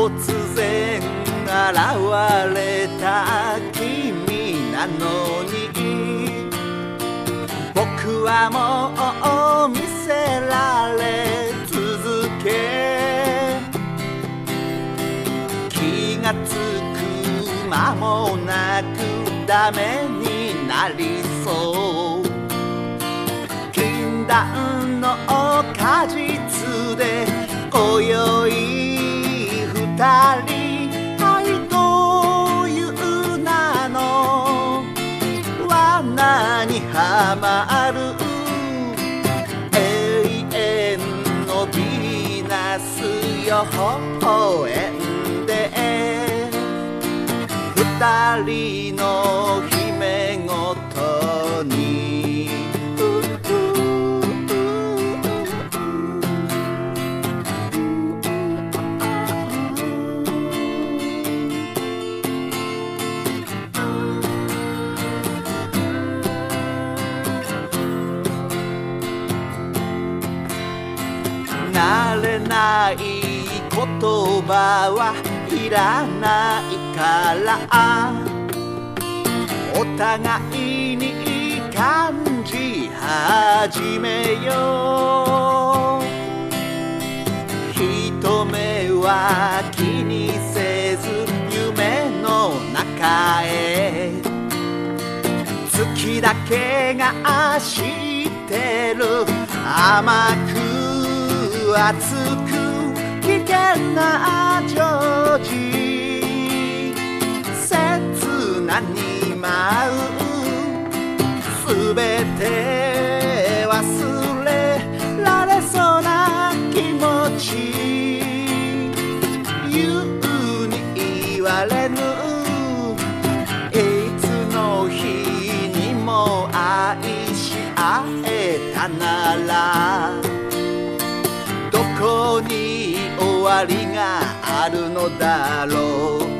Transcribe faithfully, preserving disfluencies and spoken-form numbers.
突然現れた君なのに、僕はもう見せられ続け、気がつく間もなくダメになりそう。禁断の果実で今宵二人愛という名の罠にはまる、永遠のヴィーナス予報円で二人の姫ごとに慣れない言葉はいらないから、お互いに感じ始めよう。一目は気にせず夢の中へ、月だけが知ってる甘く熱く危険な常時、切なに舞うすべて忘れられそうな気持ち、言うに言われぬいつの日にも愛し合えたなら、どこに終わりがあるのだろう。